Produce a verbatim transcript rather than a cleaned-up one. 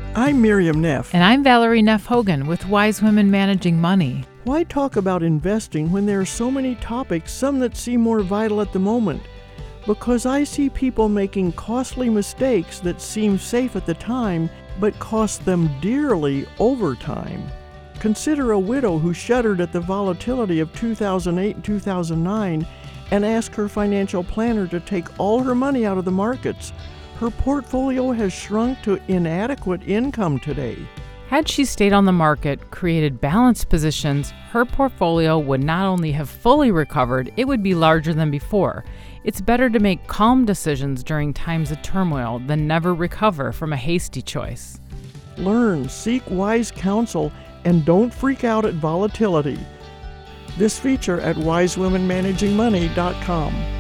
I'm Miriam Neff. And I'm Valerie Neff Hogan with Wise Women Managing Money. Why talk about investing when there are so many topics, some that seem more vital at the moment? Because I see people making costly mistakes that seem safe at the time, but cost them dearly over time. Consider a widow who shuddered at the volatility of two thousand eight and two thousand nine and asked her financial planner to take all her money out of the markets. Her portfolio has shrunk to inadequate income today. Had she stayed on the market, created balanced positions, her portfolio would not only have fully recovered, it would be larger than before. It's better to make calm decisions during times of turmoil than never recover from a hasty choice. Learn, seek wise counsel, and don't freak out at volatility. This feature at wise women managing money dot com.